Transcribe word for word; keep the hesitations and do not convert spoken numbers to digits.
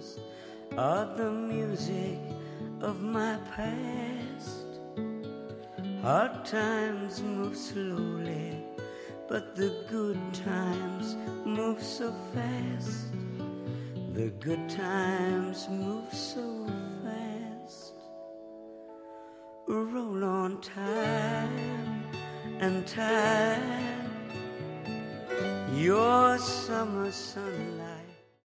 songs are the music of my past. Hard times move slowly, but the good times move so fast. The good times move so fast. Roll on time and tide, your summer sunlight